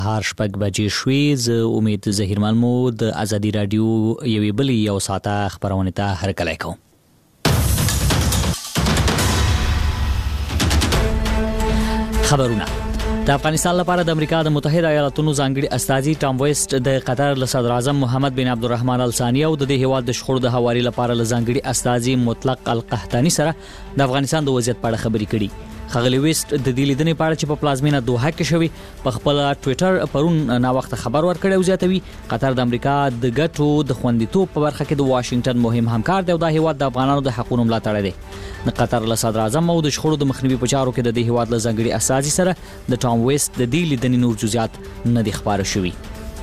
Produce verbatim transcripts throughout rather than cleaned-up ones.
هر شپږ بجې شوې. زه امید ظهیرمل مو د ازادي رادیو یوې بلې یو ساعته خپرونې ته هرکلی کوم. خبرونه. د افغانستان لپاره د امریکا د متحده ایالاتونو ځانګړي استازي ټام ویسټ د قطر له صدر اعظم محمد بن عبدالرحمن الثاني او د دې هیواد د شخړو د هواري لپاره له ځانګړي استازي مطلق القحطاني سره د افغانستان د وضعیت په اړه خبرې کړي. خغلی ویسټ د دې لیدنې په اړه چې په پلازمینه دوحه کې شوی په خپل ټوئیټر پرون نا وخت خبر ورکړی او زیاتوي قطر د امریکا د ګټو د خوندیتوب په برخه کې د واشنگټن مهم همکار دی او د هیواد د افغانانو د حقوقو ملاتړی دی. د قطر له صدر اعظم او د شخړو د مخنیوي په چارو کې د دې هیواد له ځانګړي استازي سره د ټام ویسټ د دې لیدنې نور جزئیات نه دي خبره شوي.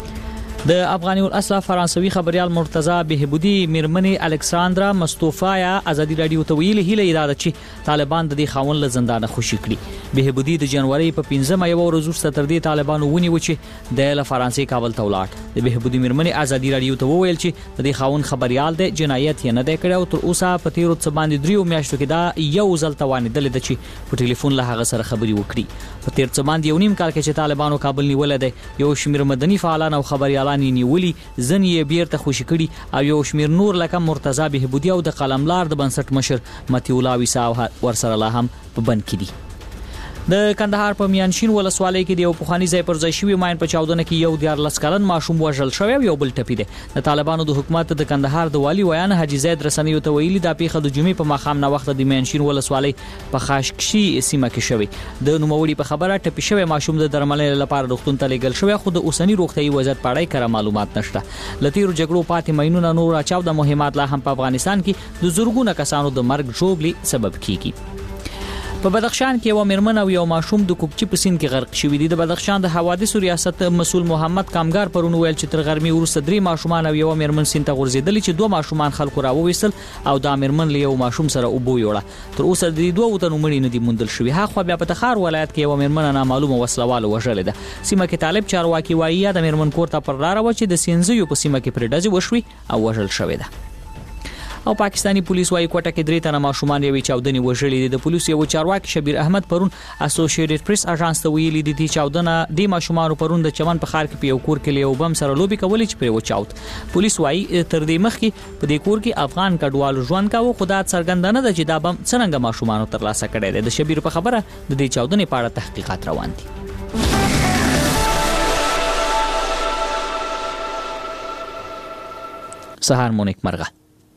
د افغاني الاصل فرانسوي خبريال مرتضی بهبودي میرمنې الکساندرا مستوفایا ازادي رادیو ته ویلي هیله اراده چې طالبان د دې خاون له زندانه خوشي کړي. بهبودي د جنوري په پنځمه یو ورځ وروسته تر دې طالبانو ونیو چې د له فرانسې کابل ته ولاړ. د بهبودي میرمنې ازادي رادیو ته وویل چې د دې خاون خبريال د جنایت یې نه دی کړی او تر اوسه په تیرو څه باندې دریو میاشتو کې دا یو ځل توانیدل د چې په ټلیفون له هغه سره خبري وکړي. په تیر څه باندې یو نیم کال کې چې طالبانو کابل نیول دی یو شمیر مدني فعالان او خبريالان نیولي ځن یې بیرته خوشي کړي او یو شمیر نور لکه مرتضی بهبودي او د قلملار د بنسټ مشر متي الله ویسا ورسره لا هم په بند کې دي. د کندهار په میانشین ولسوالۍ کې د یو پخوانی ځای پر ځای شوی ماین په چاودنه کې یو دیارلس کلن ماشوم وژل شوی او یو بل ټپي دی. د طالبانو د حکومت د کندهار د والی ویان حاجی زید رسنیو ته ویلي دا پیښه د جمعې په ماښام نه وخت د میانشین ولسوالۍ په خاشکشي سیمه کې شوی. د نوموړي په خبره ټپي شوی ماشوم د درملنې لپاره روغتون ته لیږل شوی خو د اوسنی روغتيایي وضعیت په اړه کره معلومات نشته. لتیرو جګړو پاتې ماینونه نور اچاو د مهمات لا هم په افغانستان کې د زورګونه کسانو د مرګ ژوبلي سبب کیږي. په بدخشان کې یو میرمن او یو ماشوم د کوکچې په سیند کې غرق شوی دي. د بدخشان د حوادثو ریاست مسؤل محمد کامګار پرون ویل چې تر غرمې وروسته درې ماشومان او یو میرمن سیند ته غورځېدل چې دوه ماشومان خلکو راوویستل او دا میرمن له یو ماشوم سره اوبو یوړه. تر اوسه د دوه تنو مړي نه دي موندل شوی. هغه بیا په تخار ولایت کې یو میرمن نامعلومه وسلواله وژلې ده. سیمه کې طالب چارواکي وایي د میرمن کور ته پر لار و چې د سینځیو په سیمه کې پرډازي وشوي او وژل شوی ده. او پاکستانی پولیس وايي کوټه کې درې تنه ماشومان یوې چاودنې وژلې دي. د پولیس یو چارواکي شبیر احمد پرون اسوسییټډ پریس اژانس ته ویلي دي چې چاودنه د ماشومان پرون د چمن په خار کې په یو کور کې له بم سره لوبي کولې چې په وچاوت. پولیس وايي تر دې مخکې په دې کور کې افغان کډوالو ژوند کاوه خو دا څرګنده نه ده چې دا بم څنګه ماشومان تر لاسه کړي دي. د شبیر په خبره د دې چاودنې په اړه تحقیقات روان دي. سهار مونیک مرغه.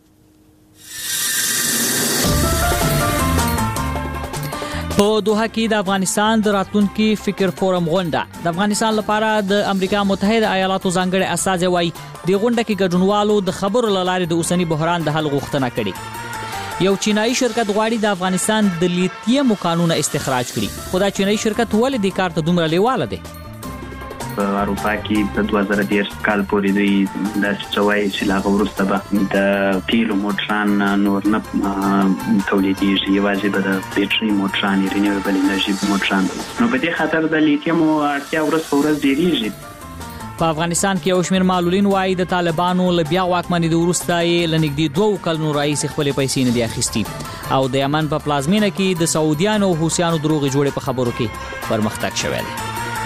په دوحه کې د افغانستان د راتلونکي فکر فورم غونډه. د افغانستان لپاره د امریکا متحده ایالاتو ځانګړي استازي وایي د غونډه کې ګډونوالو د خبرو لارې د اوسنی بحران د حل غوښتنه کړې. یو چینایي شرکت غواړي د افغانستان د لیتیم کانونه استخراج کړي. خو دا چینایي شرکت ولې د کار ته دومره لیواله دی؟ په اروپا کې په دوه زره دېرش کال پورې دوی د چوي چې لا وروسته به د تیلو موټران نور نه تولیدېږي یوازې به د بیټري موټران رینیویبل انرژي موټران. نو په دې خاطر د لیتیم اړتیا ورځ په ورځ ډېریږي. په افغانستان کې یو شمېر معلولین وايي د طالبانو له بیا واکمنۍ د وروسته یې له نږدې دوه کلونو راهیسې خپلې پیسې نه دي اخیستې او د یمن په پلازمینه کې د سعودیانو او حوثیانو دروغې جوړې په خبرو کې پرمختګ شوی دی.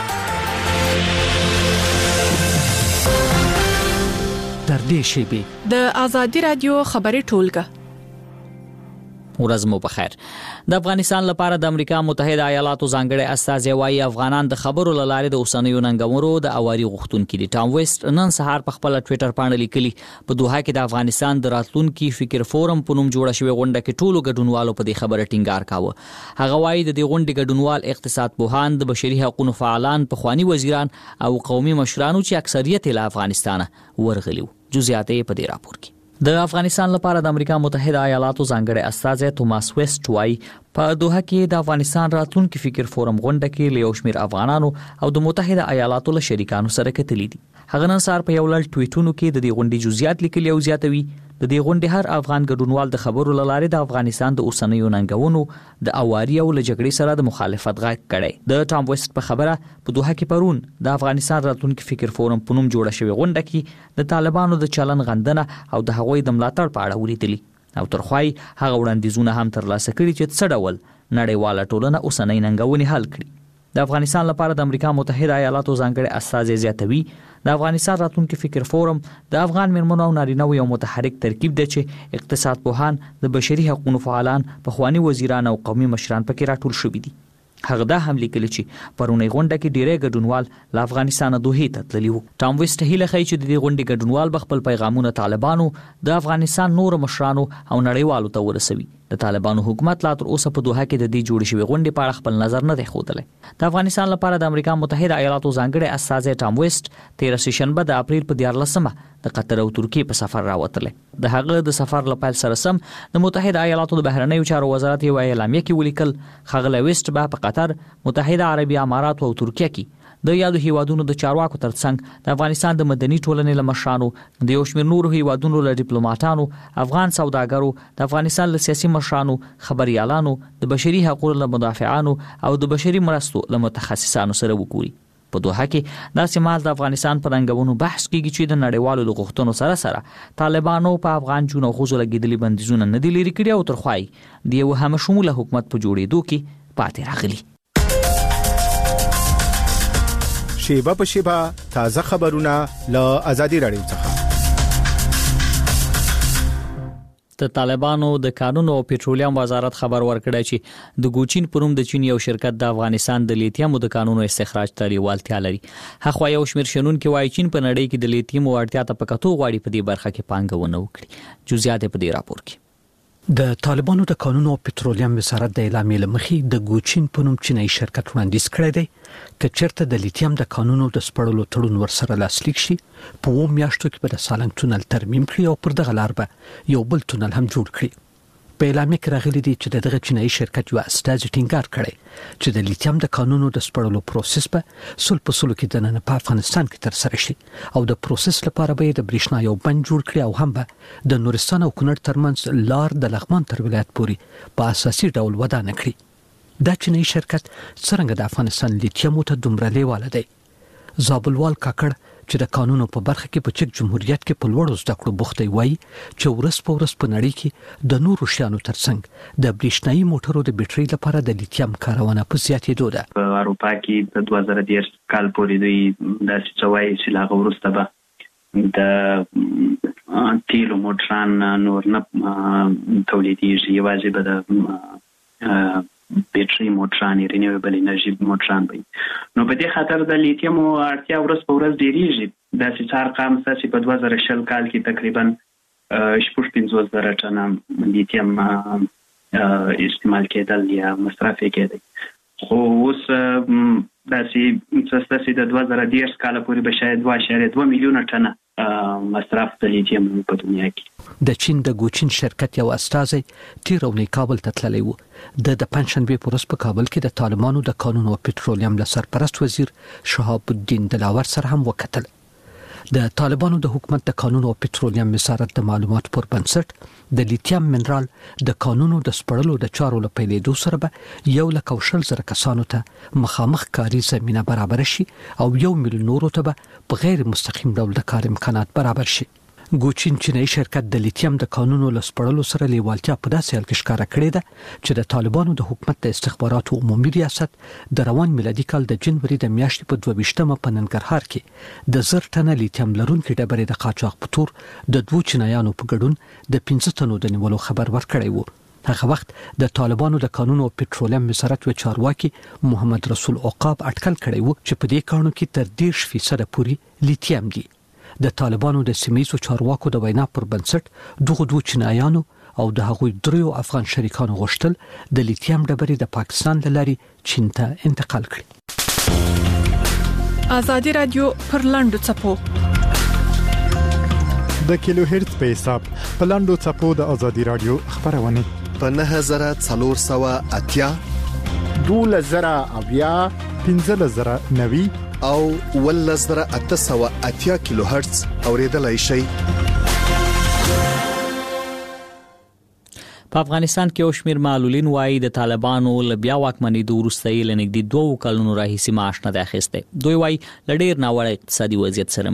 در دې شیبې د ازادي رادیو خبري ټولګه. ورځ مو بخیر. د افغانستان لپاره د امریکا متحده ایالاتو ځانګړي استازي وايي افغانان د خبرو لارې د اوسنیو ننګونو د اواري غوښتونکو دي. ټام ویسټ نن سهار په خپل ټوئیټر باندې لیکلي په دوحه کې د افغانستان د راتلونکي فکر فورم په نوم جوړه شوی غونډه کې ټولو ګډونوالو په دې خبره ټینګار کاوه. هغه وايي د دې غونډې ګډونوال اقتصاد پوهان، د بشري حقوقو فعالان، پخوانی وزیران او قومي مشرانو چې اکثریت له افغانستان ورغلي. جزئیات په دې راپور کې. د افغانستان لپاره د امریکا متحده ایالاتو ځانګړي استازي توماس ویسټ وايي په دوحه کې د افغانستان راتلونکي فکر فورم غونډه کې له یو شمېر افغانانو او د متحده ایالاتو له شریکانو سره کتلي دي. هغه نن سهار په یو لړ ټویټونو کې د دې غونډې جزئیات لیکلي او زیاتوي د دې غونډې هر افغان ګډونوال د خبرو لارې د افغانستان د اوسنیو ننګونو د اواري او له جګړې سره د مخالفت غږ کړي. د ټام ویسټ په خبره په دوحه کې پرون د افغانستان راتلونکي فکر فورم په نوم جوړه شوی غونډه کې د طالبانو د چلن غندنه او د هغوی د ملاتړ په اړه ولیدلي او ترخوای هغه وړاندیزونه هم ترلاسه کړي چې څه ډول نړیواله ټولنه اوسنۍ ننګونې حل کړي. د افغانستان لپاره د امریکا متحده ایالاتو ځانګړي استازي زیاتوي د افغانستان راتلونکي فکر فورم د افغان میرمنو او نارینه یو متحرک ترکیب دی چې اقتصاد پوهان د بشري حقوقو فعالان پخوانی وزیران او قومي مشران پکې راټول شوي دي. هغه دا هم لیکلی چې پرونی غونډه کې ډیری ګډونوال له افغانستان دوه ته تللي وو. ټام ویسټ هیله کوي چې د دې غونډې ګډونوال به خپل پیغامونه طالبانو د افغانستان نور مشرانو او نړیوالو ته ورسوي. د طالبانو حکومت لا تر اوسه په دوحه کې د دې جوړ شوی غونډې په اړه خپل نظر نه دی ښودلی. د افغانستان لپاره د امریکا متحده ایالاتو ځانګړي استازی ټام ویسټ تیر سشنبه د اپریل په دیارلسمه د قطر او ترکیې په سفر راوتلی. د هغه د سفر لپاره سره سم د متحده ایالاتو د بهرنیو چارو وزارت یو اعلامیه کې ولیکل ښاغلی ویسټ به په قطر، متحده عربي امارات او ترکیه کې د یادو هیوادونو د چارواکو ترڅنګ د افغانستان د مدني ټولنې له مشرانو، د یو شمېر نورو هیوادونو له ډیپلوماټانو، افغان سوداګرو، د افغانستان له سیاسي مشرانو، خبريالانو، د بشري حقوقو له مدافعانو او د بشري مرستو له متخصصانو سره وګوري. په دوحه کې دا سیمال د افغانستان پر رنګونو بحث کیږي چې د نړیوالو د غوښتنو سره سره طالبانو په افغان جون او خوځو لګیدلي بندیزونه نه دي لري کړي او ترخوای د یو هم شموله حکومت په جوړېدو کې پاتې راغلي. شیبه په شیبه تازه خبرونه له آزادي رادیو څخه. د طالبانو د قانون او پټرولیم وزارت خبر ورکړی چې د ګوچین پروم د چین یو شرکت د افغانستان د لیتیم د قانونو استخراج ته لیوالتیا لري. هغه یو شمیر شنونکو وايي چین په نړۍ کې د لیتیم اړتیا ته پکاتو غواړي په دې برخه کې پانګونه وکړي. جزئیات په دې راپور کې. د طالبانو د قانون او پټرولیم وزارت د اعلامیې لمخې د ګوچین په نوم چینایي شرکت وړاندیز کړی دی چې چیرته د لیتیم د قانونو د سپړلو تړون ورسره لاسلیک شي په و میاشتو کې به د سالنګ تونل ترمیم کړي او پر دغه لار به یو بل تونل هم جوړ کړي. په اعلامیه کې راغلي دي چې دغه چینایي شرکت یو استازي ټینګار کړی چې د لیتیم د قانونو د سپړلو پروسس به سل په سلو کې د نن په افغانستان کې تر سره شي او د پروسس لپاره به د برېښنا یو بند جوړ کړي او هم به د نورستان او کونړ ترمنځ لار د لغمان تر ولایت پورې په اساسي ډول ودانه کړي. دا چینایي شرکت څنګه د افغانستان لیتیم ته دومره لیواله دی؟ زابلوال کاکړ چې د قانونو په برخه کې په چک جمهوریت کې په لوړو زده کړو بوخته وي چې ورس په ورس په نړۍ کې د نورو شیانو ترڅنګ د برېښنايي موټرو د بیټرۍ لپاره د لیتیم کارونه په زیاتېدو ده. په اروپا کې د دوه زره دېرش کال پورې دوی داسې څه وایي چې لا وروسته به د تیلو موټران نور نه تولیدېږي، یوازې به د بیټرۍ موټران رینیویبل انرژي موټران وي. نو په دې خاطر د لیتیم اړتیا ورځ په ورځ ډېریږي. داسې څه ارقام چې په دوه زره شل کال کې تقریبا شپږ پنځوس زره ټنه لیتیم استعمال کېدل یا مصرف کېدل. خو اوس داسې څه د دوه زره دېرش کال پورې به شاید دوه اعشاریه دوه میلیونه ټنه مصرف د لیتیم په دنیا کې. د چین د ګوچین شرکت یو استازی تیر اونۍ کابل ته تللی و. د د پنځشنبه په ورځ په کابل کې د طالبانو د قانون او پټرولیم له سرپرست وزیر شهاب الدین دلاور سره هم وکتل. د طالبانو د حکومت د قانون او پټرولیم وزارت د معلوماتو پر بنسټ د لیتیم منرال د قانونو د سپړلو د چارو له پیلېدو سره به یو لک او شل زره کسانو ته مخامخ کاري زمينه برابر شي او یو میلیون نورو ته به په غیر مستقیم ډول د کار امکانات برابر شي. ګوچین چینایي شرکت د لیتیم د قانونو له سپړلو سره لیوالتیا په داسې حال کې ښکاره کړې ده چې د طالبانو د حکومت د استخباراتو عمومي ریاست د روان میلادي کال د جنوري د میاشتې په دوه ویشتمه په ننګرهار کې د زر ټنه لیتیم لرونکي ډبرې د قاچاق په تور د دوه چینایانو په ګډون د پنځه تنو د نیولو خبر ورکړی و. هغه وخت د طالبانو د قانون او پټرولیم وزارت و چارواکي محمد رسول عقاب اټکل کړی و چې په دې کارونو کې تر دېرش فیصد پورې لیتیم دي. د طالبانو د سیمه‌ییزو چارواکو د وینا پر بنسټ دغه دوه چینایانو او د هغوی دریو افغان شریکانو غوښتل د لیتیم ډبرې د پاکستان له لارې چین ته انتقال کړي. آزادي رادیو پر لاندو چپو د کیلو هرتز په حساب په لاندو چپو د آزادي رادیو خبرونه په نه زره څلور سوه اتیا دوله زره اویا پنځه زره نوي او ول زره اته سوه اتیا کیلو هرتز اوریدلای شي. په افغانستان کې او شمیر معلولین وايي د طالبانو له بیا واکمنۍ د وروستۍ لنګدي دوه کلونو راهیسې معاش نه اخیسته. دوی وايي لډیر ناوړه اقتصادي وضعیت سره مخ دي.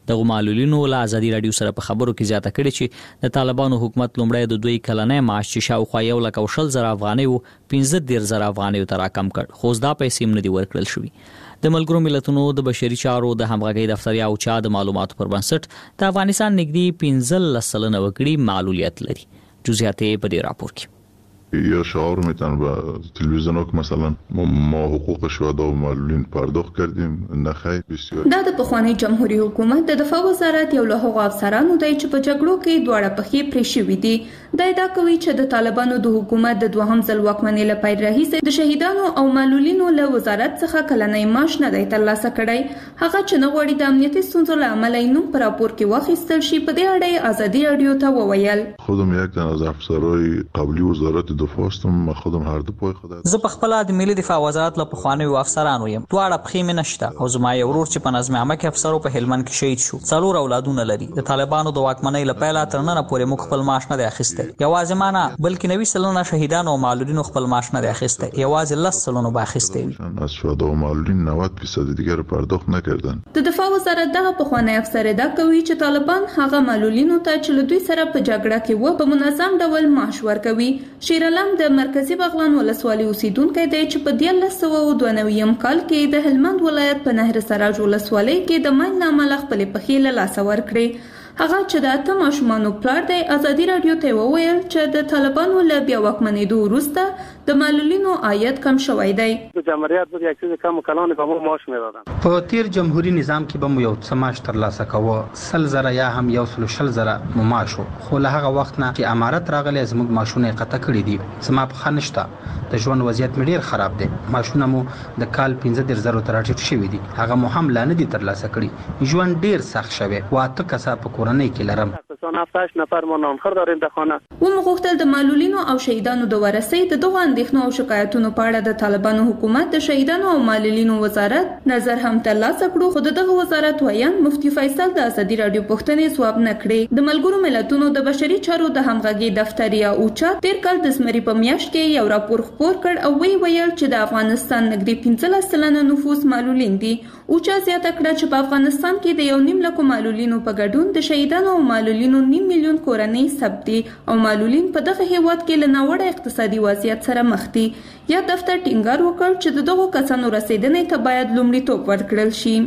د معلولینو له ازادي رادیو سره په خبرو کې زیاته کړې چې د طالبانو حکومت لومړی د دوی کلنۍ معاش چې شاوخوا یو لک او شل زره افغانۍ و پنځه دېرش زره افغانۍ ته راکم کړ، خو دا پیسې هم نه دي ورکړل شوې. د ملګرو ملتونو د بشري چارو د همغږۍ دفتر یا اوچا د معلوماتو پر بنسټ د افغانستان نږدې پنځلس سلنه وګړي معلولیت لري. جزئیات په دې راپور کې. یا شعار میتن و تلویزیون ها که مثلا ما حقوق شهدا و معلولین پرداخت کردیم نه خیر بسیار. دا د پخوانی جمهوریت حکومت د دفاع وزارت یو له هغو افسرانو دی چې په جګړو کې دواړه پخې پرې شوي دي. دا ادعا کوي چې د طالبانو د حکومت د دوهم ځل واکمنۍ له پیل راهیسې د شهیدانو او معلولینو له وزارت څخه کلنۍ معاش نه دی ترلاسه کړی. هغه چې نه غواړي د امنیتي ستونزو له امله یې نوم په راپور کې واخیستل شي، په دې اړه ازادي رادیو ته وویل. خودم یک تن از افسرهای قبلی وزارت دفاع هستم، خودم هر دو پای خدا. زه په خپل د ملي دفاع وزارت له پخوانیو افسرانو یم. دواړه پخې مې نشته او زما یو ورور چې په نظم عامه کې افسر په هلمند کې شهید شو. څلور اولادونه لري. د طالبانو د واکمنۍ له پیله تر نن پورې موږ خپل معاش نه دی اخیستی. یوازې ما نه بلکې نوي سلنه شهیدانو او معلولینو خپل معاش نه دی اخیستی. یوازې لس سلنه به اخیستی. از شهدا و معلولین نود درصد دیگر پرداخت نکردن. د دفاع وزارت دغه پخوانی افسر ادعا کوي چې طالبان هغه معلولینو ته چې له دوی سره په جګړه کې و په منظم ډول معاش ورکوي. شیر علم د مرکزی بغلان ولسوالۍ اوسیدونکی دی چې په دیارلس سوه دوه نوي کال کې د هلمند ولایت په نهر سراج ولسوالۍ کې د ماین له امله خپلې پښې له لاسه ورکړې. هغه چې د اته ماشومانو پلار دی ازادي رادیو ته وویل چې د طالبانو له بیا واکمنېدو وروسته د معلولینو عاید کم شوی دی. د جمهوریت بود یک چیز کم کلان به ما معاش میدادن. په تیر جمهوریت نظام کې به مو یو څه معاش ترلاسه کوو، سل زره یا هم یو سل شل زره مو معاش وو، خو له هغه وخت نه چې امارت راغلی زموږ معاشونه قطع کړي دي. زما په ښه نشته، د ژوند وضعیت مې ډیر خراب دی. معاشونه مو د کال پنځه دېرش زره ته راټیټ شوي دي، هغه مو هم لا نه دي ترلاسه کړي. ژوند ډیر سخت شوی و. اته کسه په کورنۍ کې لرم. هفتهش نفر ما نانخور داریم در خانه. و مغوښتل د معلولینو او شهیدانو د ورثې د دغو اندېښنو او شکایتونو په اړه د طالبانو حکومت د شهیدانو او معلولینو وزارت نظر هم ترلاسه کړو، خو دغه وزارت ویان مفتي فیصل د ازادي رادیو پوښتنې ځواب نه کړې. د ملګرو ملتونو د بشري چارو د همغږۍ دفتر یا اوچا تیر کال د زمري په میاشت کې یو راپور خپور کړ او وی ویل چې د افغانستان نږدې پنځلس سلنه نفوس معلولین دي. اوچا زیاته کړه چې په افغانستان کې د یو نیم لکو معلولینو په ګډون د شهیدانو او معلولینو نیم میلیون کورنۍ ثبت دي او معلولین په دغه هیواد کې له ناوړه اقتصادي وضعیت سره مخ دي. یا دفتر ټینګار وکړ چې د دغو کسانو رسیدنې ته باید لومړیتوب ورکړل شي.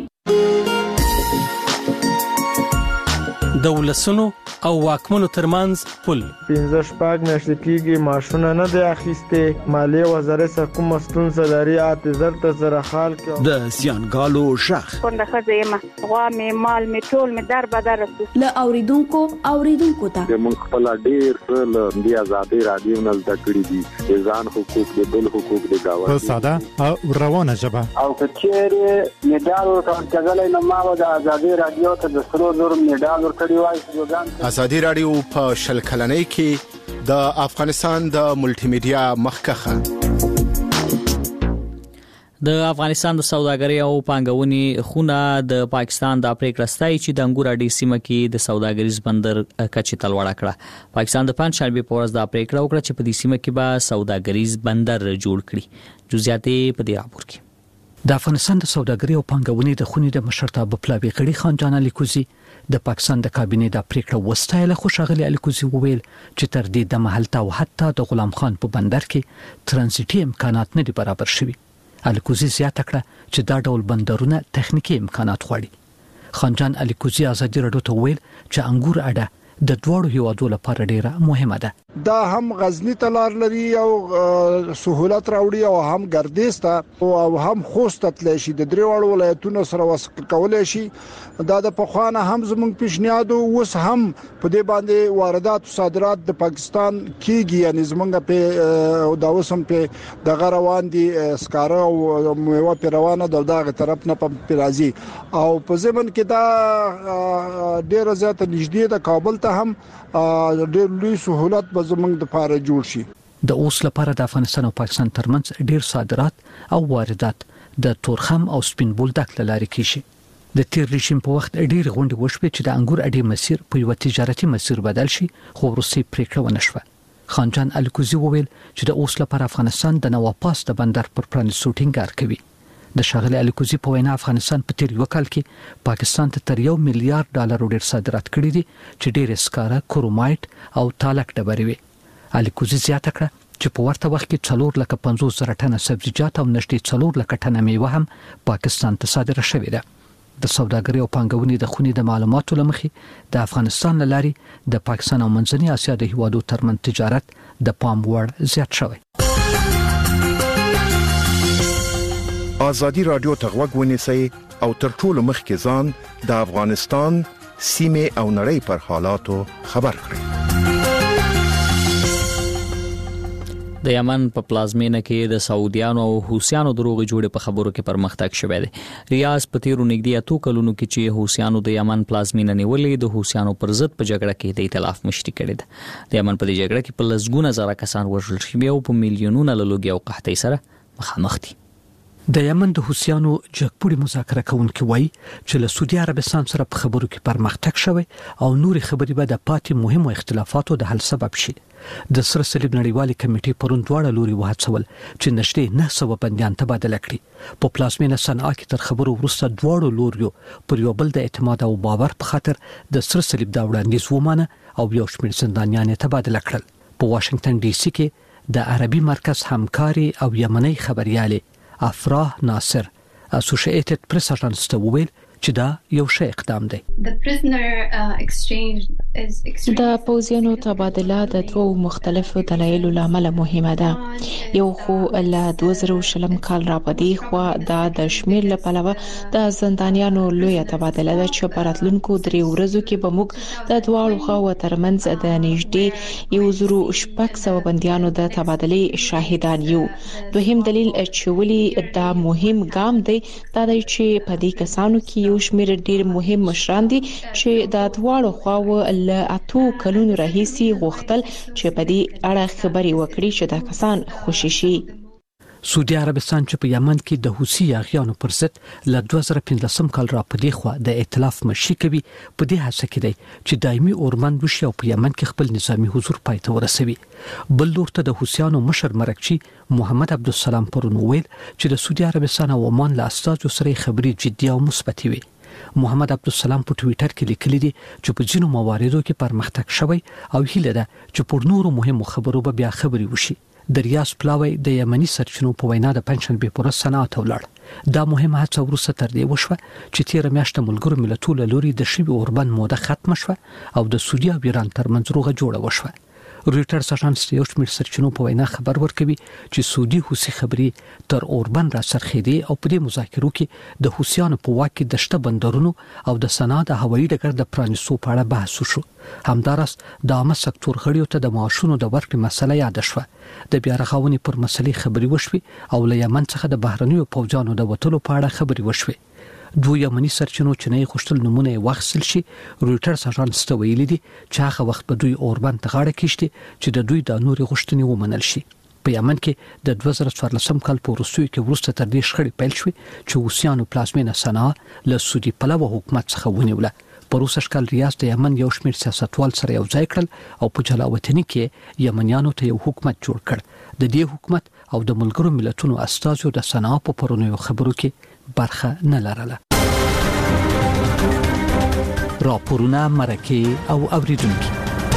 د ولسونو او واکمنو ترمنځ پل پنځه شپږ میاشتې کېږي معاشونه نه دی اخیستې. مالیې وزارت څخه کومه ستونزه لري اته زر ته زره خال کې د زیانګالو شخ کونډه ښځه یم، غوا مې مال مې ټول مې در بدر رسو له اوریدونکو اوریدونکو ته موږ خپل ډیر څه له دې ازادي رادیو نه زده کړي دي، د ځان حقوق د بل حقوق د گاونډي په ساده او روانه ژبه. او کچېره میډال ورکړل نو ما د ازادي رادیو ته د سرو زر میډال ورکړی وای. ازادي رادیو په شل کلنۍ کې د افغانستان د ملټي میډیا مخکخه د افغانستان د سوداګرۍ او پانګونې خونه د پاکستان د پریکړه ستایي چې د انګور اډې سیمه کې د سوداګریز بندر کچې تلوړه کړه. پاکستان د پنځشنبه په ورځ د پریکړه وکړه چې په دې سیمه کې به سوداګریز بندر جوړ کړي. جزئیات په دې راپور کې. د افغانستان د سوداګرۍ او پانګونې د خونې د مشرتابه پلاوي غړي خان جان علي کوزي د پاکستان د کابینې د پریکړه وستایله، خو ښاغلي علي کوزي وویل چې تر دې د محلته او حتی د غلام خان په بندر کې ترانزیټي امکانات نه دي برابر شوي. علي کوزي زیاته کړه چې دا ډول بندرونه تخنیکی امکانات غواړي. خان جان علي کوزي ازادي رادیو ته وویل چې انګور اډه د دوړو هیوادو لپاره ډیره مهمه ده. دا هم غزنی تلار لري او سہولت راوړي او هم ګردیز ته او هم خوست تللی شي، د دریوړو ولایتونو سره وصل کولای شي. دا د پخوانه هم زموږ پیشنهاد اوس هم په دې باندې واردات او صادرات د پاکستان کیږي، یعنی زمونږ په دا اوسم په دغه روان دي سکاره او میوه په روانه د دغه طرف نه په راځي او په زمن کې دا ډیره زیاته نږدې د کابل ته هم ډېر لوی سہولت به زموږ د پاره جوړ شي. د اوس لپاره د افغانستان او پاکستان ترمنځ ډیر صادرات او واردات د تورخم او سپین بولدک لارې کیږي. د تیر رژیم په وخت ډیر غونډې وشوې چې د انګور اډې مسیر په یو تجارتي مسیر بدل شي، خو وروستي پریکړه ونه شوه. خان جان الکوزي وویل چې د اوس لپاره افغانستان د نوپاس د بندر پر پرانیستو ټینګار کوي. د ښاغلي الیکوزي په وینا افغانستان په تیر یو کال کې پاکستان ته تر یو میلیارډ ډالر ډیر صادرات کړي دي چې ډیر اسکاره کرومایټ او تالک ډبرې وي. الیکوزي زیاته کړه چې په ورته وخت کې څلور لکه پنځوس زره ټنه سبزیجات او نږدې څلور لکه ټنه میوه هم پاکستان ته صادره شوې ده. د سوداګرۍ او پانګونې د خونې د معلوماتو لمخې د افغانستان لاري د پاکستان او منځنۍ اسیا د هیوادو ترمن تجارت د پام وړ زیات شوی. ازادي رادیو ته غوږ ونیسئ او تر ټولو مخکې ځان د افغانستان سیمه او نړۍ پر حالاتو خبر کړئ. د یمن په پلازمینه کې د سعودیانو او حوثیانو دروغ جوړې په خبرو کې پرمختګ شوی دی. ریاض په تیرو نږدې اتو کلونو کې چې حوثیانو د یمن پلازمینه نیولې د حوثیانو پر ضد په جګړه کې د ائتلاف مشري کړې ده. د یمن په دې جګړه کې په لسګونه زره کسان وژل شوي او په میلیونونو له لوږې او قحطۍ سره مخامخ دي. د یمن د حوثیانو جګپوړي مذاکره کوونکي وایي چې له سعودي عربستان سره په خبرو کې پرمختګ شوی او نوري خبرې به د پاتې مهمو اختلافاتو د حل سبب شي. د سره صلیب نړیوالې کمیټې پرون دواړه لوري وهڅول چې نږدې نه سوه بندیان تبادله کړي. په پلازمینه صنعا کې تر خبرو وروسته دواړو لوریو پر یو بل د اعتماد او باور په خاطر د سره صلیب دا وړاندیز ومانه او یو شمېر زندانیان تبادله کړل. په واشنگټن ډي سي کې د عربي مرکز همکاري او یمني خبريالي افراح ناصر اسوسییټډ پریس اژانس ته وویل چې دا یو ښه اقدام دی. د پوزینو تبادله د دوو مختلفو دلایلو لامل مهمه ده. یو خو له دوه زره شلم کال را پدې خو د د شمیر لپاره د زندانیانو لوی تبادله ده چې په راتلونکو درې ورځو کې به موږ د دواړو خواو ترمنځ د نږدې یو زرو شپږ سوه بندیانو د تبادلې شاهدان یو. دوهم دلیل چې ولې دا مهم ګام دی دا دی چې په دې کسانو کې یو شمیر ډیر مهم مشران دي چې د دواړو خواو له اتو کلونو راهیسي غوښتل چې په دې اړه خبري وکړي چې دا کسان خوشي شي. سعودي عربستان چې په یمن کې د حوثي یاغیانو پر ضد له دوه زره پنځلسم کال را پدې خو د ائتلاف مشري کوي په دې هڅه کې دی چې دایمي اورمند وشي او په یمن کې خپل نظامی حضور پای ته ورسوي. بل لور ته د حوثیانو مشر مرکچی محمد عبدالسلام پرون ویل چې د سعودي عربستان او عمان له استازو سره خبري جدي او مثبت وي. محمد عبدالسلام په ټوئیټر کې لیکلي دي چې په ځینو مواردو کې پرمختګ شوی او هیله ده چې پر نورو مهمو خبرو به بیا خبري وشي. د ریاض پلاوی د یمني سرچینو په وینا د پنځشنبه پر ورځ صنعا ته ولاړ. دا مهمه هڅه وروسته تر دې وشوه چې تیر میاشت ملګرو ملتونو لوري د شوی اوربند موده ختم شوه او د سعودي او ایران ترمنځ روغه جوړه وشوه. رويټرز اژانس یو شمېر سرچینو په وینا خبر ورکوي چې سعودي حوثي خبري تر اوربند را سرخېدي او په دې مذاکرو کې د حوثیانو په واک کې د شته بندرونو او د صنعا د هوایي ډګر د پرانیستو په اړه بحث وشو. همدارس د عامه سکتور غړیو ته د معاشونو د ورکړې مسله یاد شوه. د بیا رغونې پر مسلې خبري وشوي او له یمن څخه د بهرنیو پوځانو د وټلو په اړه خبري وشوي. دوه یمني سرچینو چې نه غوښتل نمونه واخیستل شي. رويټرز اژانس ته ویلي دي چې هغه وخت به دوی اوربند ته غاړه کېشتي چې د دوی د نوري غوښتنې ومنل شي. په یمن کې د دوه زره څوارلسم کال په وروستیو کې وروسته تر دې شخړې پیل شوې چې حوثیانو پلازمینه صنعا له سعودي پلوه حکومت څخه ونیوله. په روسش کال ریاض د یمن یو شمېر سیاستوال سره یو ځای کړل او په جلاوطنۍ کې یمنیانو ته یو حکومت جوړ کړ. د دې حکومت او د ملګرو ملتونو استازو د صنعا په پرونیو خبرو کې برخه نه لرله. راپورونه مرکه او اوریدونکو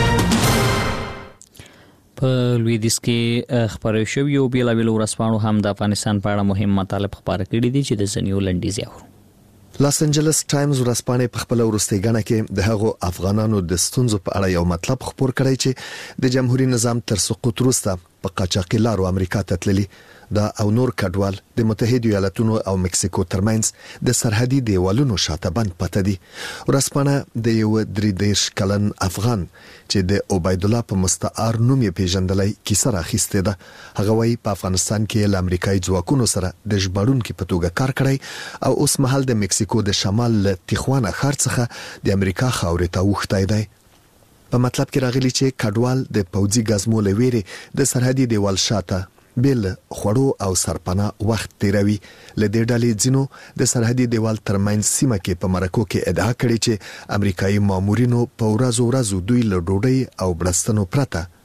په لویدیځ کې خبرې شوې او بیلابیل ورسپانو هم د افغانستان په اړه مهم مطالب خبره کړې دي چې د زنیو لنډیز یو. لاس انجلس ټایمز ورسپانې په خپل ورستۍ غاڼه کې د هغو افغانانو د ستونزو په اړه یو مطلب خبر کړی چې د جمهوریت نظام تر سقوط وروسته په قاچاقي لارو امریکا ته تللي دا او نور کډوال د متحده ایالاتونو او مکسیکو ترمنځ د سرحدي دیوالونو شاته بند پته دي. ورسپانه د یو درې دیش کلن افغان چې د عبید الله په مستعار نوم یې پیژندلای کیسه راخسته ده. هغه وايي په افغانستان کې ل امریکایي ځواکونو سره د ژباړونکو په توګه کار کړی او اوس مهال د مکسیکو د شمال تیخوانا ښار څخه د امریکا خاورې ته وښتای دی. په مطلب کې راغلی چې کډوال د پوځي غزمو لويري د سرحدي دیوال شاته بل خړو او سرپنا وخت تیروي. لدې ډلې ځینو د سرحدي دیوال ترمنځ سیمه کې په مرکو کې ادعا کړې چې امریکایي مامورینو په ورځو ورځو دوی له ډوډۍ او بړستنو پرته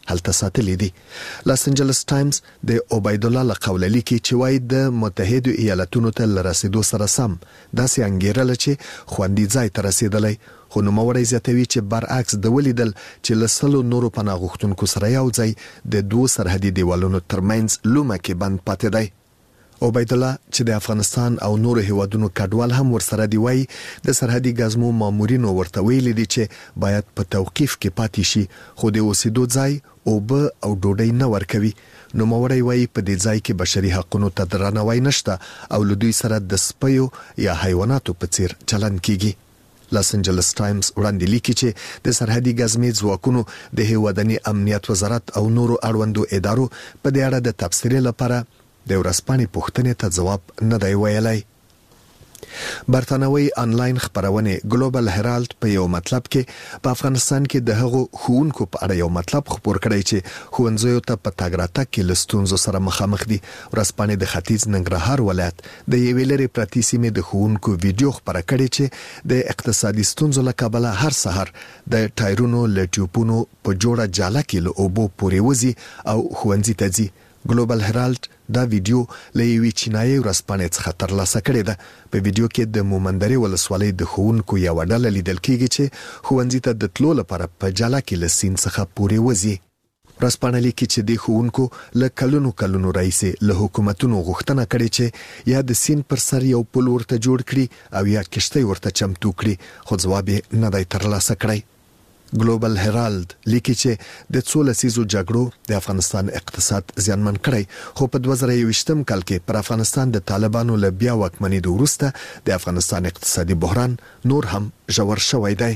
هلته ساتلې دي. لاس انجلس ټایمز د عبید الله لقول لیکي چې وايي د متحده ایالاتونو ته رسیدو سره سم داسې انګیرل چې خوندي ځای ته رسیدلی، خو نوموړی زیاتوي چې برعکس د ولیدل چې لسلو نورو پناه غوښتونکو سره یو ځای د دوه سرحدي دیوالونو ترمنځ لومه کې بند پاتې دی. عبید الله چې د افغانستان او نورو هیوادونو کډوال هم ورسره دی وایي د سرحدي ګزمو مامورینو ورته ویلي دي چې باید په توقیف کې پاتې شي، خو د اوسېدو ځای اوبه او ډوډۍ نه ورکوي. نوموړی وایي په دې ځای کې بشري حقوقو ته درناوی نشته او له دوی سره د سپیو یا حیواناتو په څیر چلند کیږي. لاس انجلس ټایمز وړاندې لیکي چې د سرحدي ګزمې ځواکونو د هیوادني امنیت وزارت او نورو اړوندو ادارو په دې اړه د تبصرې لپاره د ورځپاڼې پوښتنې ته ځواب نه دی ویلی. برتانوي انلاین خبرونه ګلوبل هرالد په یو مطلب کې په افغانستان کې د هغو ښوونکو په اړه یو مطلب خبر کړی چې ښوونځیو ته په تګ راتګ کې له ستونزو سره مخامخ دي. ورځپاڼې د ختیځ ننګرهار ولایت د یوې لرې پرتې سیمې د ښوونکو ویډیو خبره کړې چې د اقتصادي ستونزو له کبله هر سحر د ټایرونو له ټیوبونو په جوړه جاله کې له اوبو پورې وځي او ښوونځي ته ځي. ګلوبل هرالد دا ویډیو له یوې چینایي ورځپاڼې څخه ترلاسه کړې ده. په ویډیو کې د مومندرې ولسوالۍ د ښوونکو یوه ډله لیدل کېږي چې ښوونځي ته د تلو لپاره په جاله کې له سیند څخه پورې وځي. ورځپاڼه لیکي چې د ښوونکو له کلونو کلونو راهیسې له حکومتونو غوښتنه کړې چې یا د سیند پر سر یو پل ورته جوړ کړي او یا کشتۍ ورته چمتو کړي، خو ځواب یې نه دی ترلاسه کړی. ګلوبل هرالد لیکي چې د څو لسیزو جګړو د افغانستان اقتصاد زیانمن کړی، خو په دوه زره یوویشتم کال کې پر افغانستان د طالبانو له بیا واکمنېدو وروسته د افغانستان اقتصادي بحران نور هم ژور شوی دی.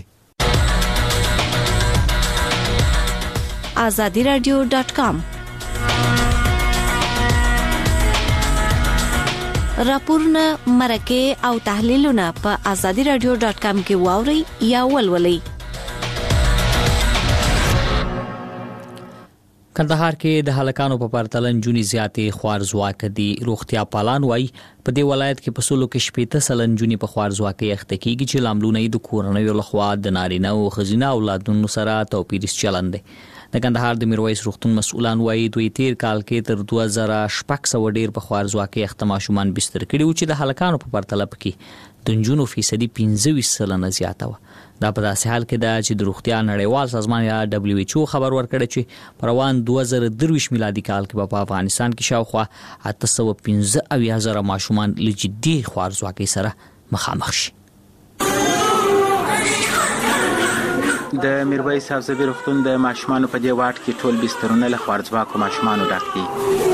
آزادی رادیو ډاټ کام راپورونه، مرکه او تحلیلونه په آزادی رادیو ډاټ کام کې واوري یا ولولئ. کندهار کې د هلکانو په پرتله نجونې زیاتې خوارزواکه دي. روغتیا پالان وایي په دې ولایت کې په سلو کې شپېته سلنه نجونې په خوارزواکۍ اخته کېږي چې لاملونه یې د کورنیو لخوا د نارینه او ښځینه اولادونو سره توپیریز چلند دی. د کندهار د میرویس روغتون مسؤلان وایي دوی تیر کال کې تر دوه زره شپږ سوه ډېر په خوارزواکۍ اخته ماشومان بستر کړي وو چې د هلکانو په پرتله پکې د نجونو فیصدي پنځه ویشت سلنه زیاته وه. دا په داسې حال کې ده چې د روغتیا نړیوال سازمان یا دبلیو ایچ او خبر ورکړی چې په روان دوه زره درویشت میلادي کال کې په افغانستان کې شاوخوا اته سوه پنځه اویا زره ماشومان له جدي خوارزواکۍ سره مخامخ شي. د میرویس حفظوي روغتون د ماشومانو په دې واټ کې ټول بسترونه له خوارزواکو ماشومانو ډک دي.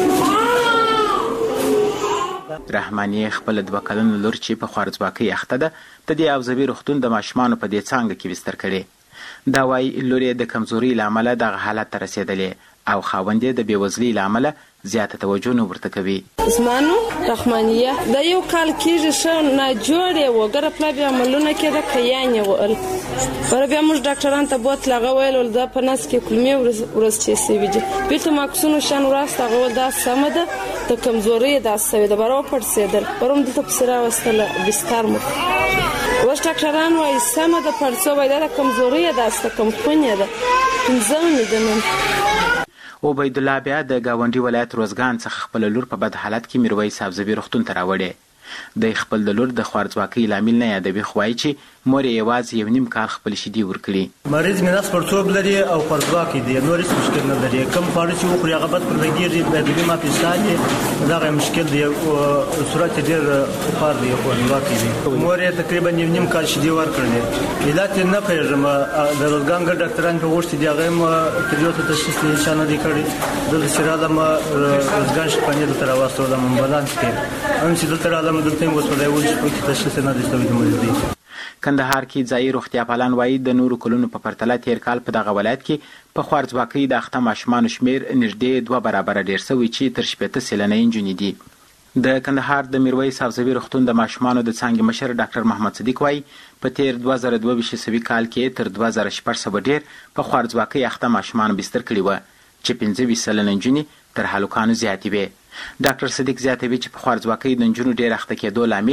رحماني خپل دوه کلنه لور چې په خوارزواکۍ اخته ده د دې حفظوي روغتون د ماشومانو په دې څانګه کې بستر کړي. دا وايي لور یې د کمزوري له امله دغه حالت ته رسېدلې او خاوند یې د بېوزلۍ له امله زیاته توجه نه ورته کوي. زمانو رحمانیه د یو کال کېږي ښه ناجوړې وه، ګره پلا بیا عملونه کېده کیان یې وهل. بره بیا موږ ډاکټران ته بوتل، هغه ویل دا په نس کې کلمې ورستې سوي دي. بېرته ماکسونو شان وراست، هغه ویل دا سمه ده د کمزورۍ یې داسې سوې ده. بره وپړسېدل، بره هم دلته پسې راوستله بستر مو. اوس ډاکټران وایي سمه ده پړسو وایي دا د کمزورۍ یې داسې ده، کمخونې ده، پنځه مې ده نن. عبید الله بیا د گاونډي ولایت روزګان څخه خپل لور په بد حالت کې میرویس حفظوي روغتون ته راوړې. د خپل د لور د خوارزواکۍ لامل نه یادوي، خو وایي چې مور یې یوازې یو نیم کال خپل شیدې ورکړي. مریض مې نس پړسوب لري او خوارزواکۍ دی، نور هېڅ مشکل نه لري. کوم خواړه چې وخوري هغه بد پر لګېږي، بیا د بیمه پیسان یې دغه مشکل دی، صورت یې ډېر خوار دی، خوارزواکۍ دی. مور یې تقریبا یو نیم کال شیدې ورکړلې. علت یې نه پوهېږم، د روزګان ګډ ډاکټران پرې غوښتي دي، هغه هم تر یو څه تشخیص یې چا نه دی کړی. دلته چې رالم روزګان شفانې دلته راواستولم امبولانس کې، هم چې دلته رالم دلته یې وسپړی ولې چې پکې تشخیص نه دی شوی د مریض دی. کندهار کې ځایي روغتیا پالان وایي د نورو کلونو په پرتله تیر کال په دغه ولایت کې په خوارزواکۍ د اخته ماشومانو شمیر نږدې دوه برابره ډېر سوی چې تر شپېته سلنه نجونې دي. د کندهار د میرویس حفظوي روغتون د ماشومانو د څانګې مشر ډاکټر محمد صدیق وایي په تیر دوه زره دوه ویشت سوي کال کې تر دوه زره شپږ سوه ډېر په خوارزواکۍ اخته ماشومان بستر کړي وه چې پنځه ویشت سلنه نجونې تر هلکانو زیاتې وې. ډاکټر صدیق زیاتوي چې په خوارزواکۍ د نجونو ډېر اخته کېدو لامل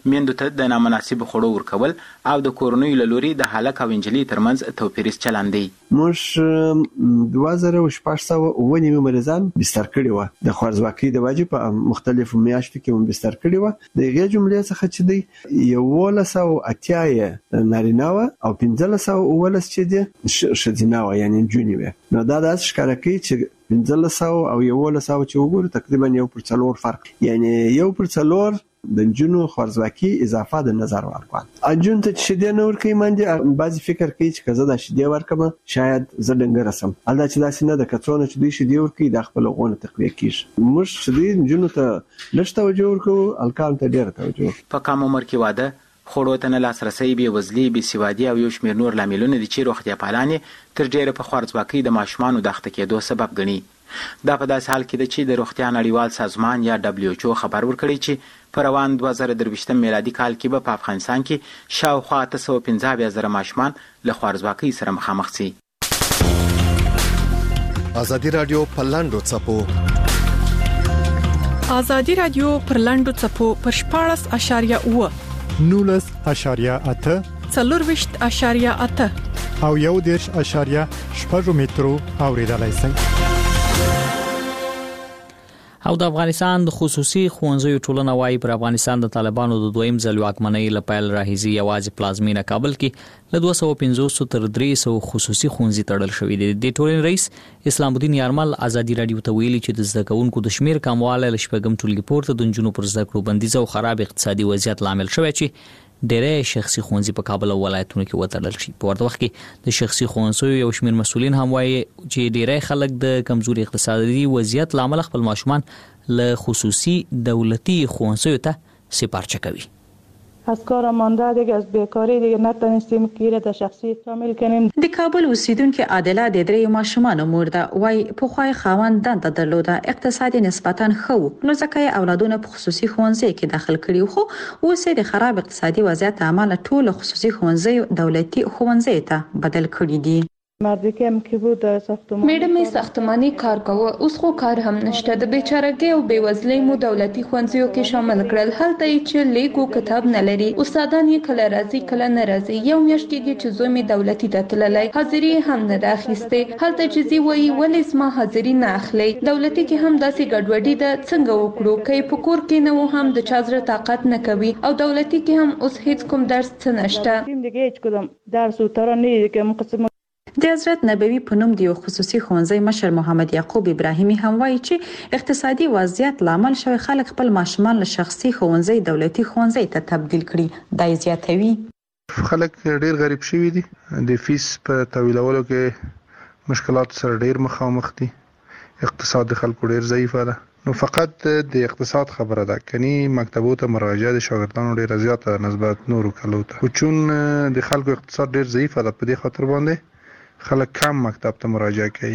میندو ته د نامناسب خوړو ورکول او د کورنۍ له لوري د هلک او انجلۍ ترمنځ توپیریز چلند دی. موږ دوه زره شپږ سوه اووه نیمه مریضان بستر کړي وو د خوارځواکۍ د وجې په مختلفو میاشتو کې هم بستر کړي وو. د هغې جملې څخه چې دی یولس سوه اتیا یې نارینه وه او پنځلس سوه اوولس چې دی ښځینه وه یعنې نجونې وې. نو دا داسې ښکاره کوي چې پنځلس سوه او یولس سوه چې وګورو تقریبا یو پر څلور فرق یعنې یو پر څلور د نجونو خوارځواکي اضافه د نظر ورکول. نجونو ته چې شیدې نه ورکوي میندې بعضې فکر کوي چې که زه دا شیدې ورکړم شاید زه ډنګره سم. هلته چې داسې نه ده که څونه چې دوی شیدې ورکوي دا خپل غونه تقویه کېږي. موږ چې دوی نجونو ته لږ توجه ورکوو هلکانو ته ډېره توجه. په کم عمر کې واده، خوړو ته نه لاسرسی، بېوزلي، بېسوادي او یو شمېر نور لاملونه دي چې روغتیا پالان یې تر ډېره په خوارځواکۍ د ماشومانو د اخته کېدو سبب ګڼي. دا په داسې حال کې ده چې د روغتیا نړیوال سازمان یا دبلیو ایچ او خبر ورکړی چې په روان دوه زره درویشتم میلادي کال کې به په افغانستان کې شاوخوا اته سوه پنځه اویا زره ماشومان له خوارځواکۍ سره مخامخ شي. ازادي رادیو په لاندو څپو ازادي رادیو پر لاندو څپو پر شپاړس اشاریه اوه نولس اشاریه اته څلورویشت اشاریه اته او یو دېرش اشاریه شپږ مترو اوریدلای شئ. او د افغانستان د خصوصي ښوونځیو ټولنه وايي پر افغانستان د طالبانو د دویم ځل واکمنۍ له پیل راهیسې یوازې پلازمینه کابل کې له دوه سوه پنځوس تر درې سوه خصوصي ښوونځي تړل شوي دي. د ټولنې رئیس اسلام الدین یارمل ازادي رادیو ته ویلي چې د زده کوونکو د شمیر کموالی له شپږم ټولګي پورته د نجونو پر زده کړو بندیز او خراب اقتصادي وضعیت لامل شوی چې ډېری شخصي ښوونځي په کابل او ولایتونو کې وتړل شي. په ورته وخت کې د شخصي ښوونځیو یو شمیر مسؤلین هم وایي چې ډېری خلک د کمزوري اقتصادي وضعیت لامل خپل ماشومان له خصوصی دولتی ښوونځیو ته سپارچه کوي. از کار مانده دیگه از بیکاری دیگه نتونستیم که در شخصی کامل کنیم. د کابل اوسیدونکو عادله د درې ماشومان مور ده وای په خوای خاوند دنده درلوده اقتصادي نسبتا خو نو ځکه اولادونه په خصوصي ښوونځي کې داخل کړي خو اوس د خراب اقتصادي وضعیت عمله ټول خصوصي ښوونځي دولتي ښوونځي ته بدل کړي دي. مردی کم که بود در ساختمان میډمې ساختمانی کار کوه اوس خو کار هم نشته. د بیچارهګۍ او بیوزلۍ مو دولتي ښوونځیو کې شامل کړل. هلته یې چې لیکو کتاب نه لري، استادان یې کله راځي کله نه راځي. یو میاشت کېږي چې زوی مې دولتي ته تللی، حاضري هم نه ده اخیستې. هلته چې زی وایي ولې زما حاضري نه اخلي. دولتي کې هم داسې ګډوډي ده، څنګه وکړو؟ که یې په کور کې نه و هم د چا زړه طاقت نه کوي او دولتي کې هم اوس هیڅ کوم درس څه نشته. دیگه هیچ کدام درس و ترا نه که مقسم د حضرت نبوي په نوم د یو خصوصي ښوونځي مشر محمد یعقوب ابراهیمي هم وایي چې اقتصادي وضعیت لامل شوی خلک خپل ماشومان له شخصي ښوونځي دولتي ښوونځي ته تبدیل کړي. دا زیاتوي خلک ډیر غریب شوي دي، د فیس په تحویلولو کې مشکلات سره ډیر مخامخ دي، اقتصاد د خلکو ډیر ضعیفه ده. نو فقط د اقتصاد خبره ده کني مکتبو ته مراجعه د شاګردانو ډیره زیاته نسبت نورو کلو ته. خو چون د خلکو اقتصاد ډیر ضعیفه ده په دې خاطر باندې خلک کم مکتب ته مراجعه کوي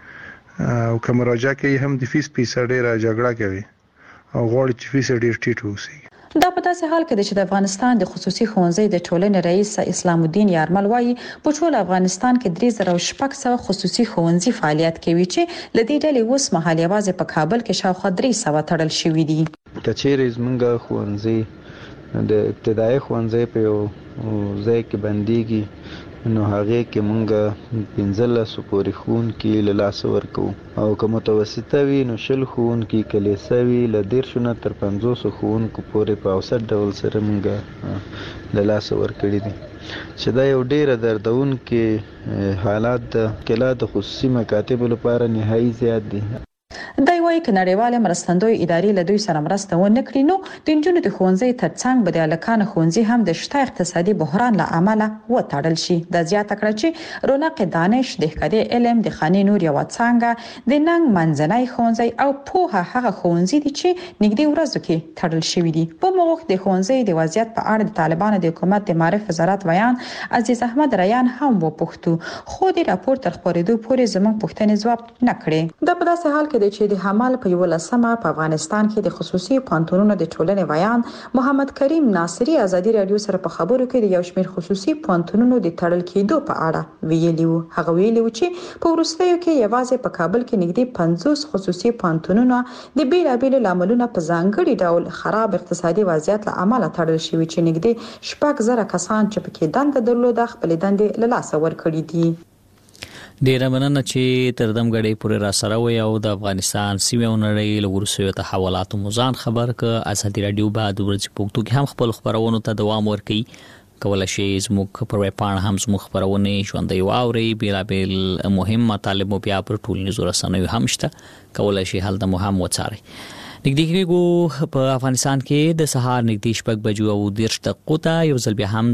او که مراجعه کوي هم د فیس پیسه ډیره جګړه کوي او غواړي چې فیس ډیر ټیټ ووسي. دا په داسې حال کې چې د افغانستان د خصوصي ښوونځي د ټولنې رئیس اسلام الدین یارمل وایي په ټول افغانستان کې درې زره شپږ سوه خصوصي ښوونځي فعالیت کوي چې لدې ډلې اوس مهال یوازې په کابل کې شاوخوا درې سوه تړل شوي دي. کچېرې زموږ ښوونځي د ابتدایي ښوونځي په یو ځای کې بندېږي نو هغه کې مونږ پنځلس پورې ښوونکي له لاسه ورکوو او که متوسطه وي نو شل ښوونکي کلیسا وي له دېرشو نه تر پنځوسو ښوونکو پورې په اوسط ډول سره مونږ له لاسه ورکړي دي چې دا یو ډېره دردونکي حالات ده. کله د خصوصي مکاتبو لپاره نهایي زیات دي. دا وایي چې نړیوالې مرستندوی ادارې له دوی سره مرسته ونه کړي نو د نجونو د ښوونځي ترڅنګ به د هلکانو ښوونځي هم د شته اقتصادي بحران له امله وتړل شي. دا زیاته کړه چې رونق دانش، دهکده علم، د خانې نور یوه څانګه، د ننګ منځنی ښوونځی او پوهه هغه ښوونځي دي چې نږدې ورځو کې تړل شوي دي. په موږ د ښوونځي د وضعیت په اړه د طالبانو د حکومت د معرف وزارت ویان عزیز احمد ریان هم وپوښتو خو د راپور تر خپرېدو پورې زموږ پوښتنې ځواب نه کړې. دا په داسې حال کې دی چې د حمل په یو لسمه په افغانستان کې د خصوصي پانتونونو د ټولنې ویان محمد کریم ناصری ازادي رادیو سره په خبرو کې د یو شمېر خصوصي پانتونونو د تړل کېدو په اړه ویلي وو. هغه ویلي و چې په وروستیو کې یوازې په کابل کې نږدې پنځوس خصوصي پانتونونه د بیلابېلو لاملونو په ځانګړي ډول خراب اقتصادي وضعیت له امله تړل شوي چې نږدې شپږ زره کسان چې پکې دنده درلوده خپل دندې له لاسه ورکړي دي. ډیره مننه چې تر دم غړې پورې را سره وي او د افغانستان سیمه او نړۍ له ورسوي تحولاتو مزان خبر ک ازادي رادیو بعد ورځ پوښتو کې هم خپل خبرونو ته دوام ورکړي. کولای شي زموږ پر ویب پاڼه هم زموږ خبرونه ژوندۍ واوري. بیلابل مهم مطالب بیا پر ټولنیزو رسنیو هم شته. کولای شي هلته مو هم وڅارئ. نږدې کېږو په افغانستان کې د سهار نږدې شپږ بجو او دیرش دقیقو ته یو ځل بیا هم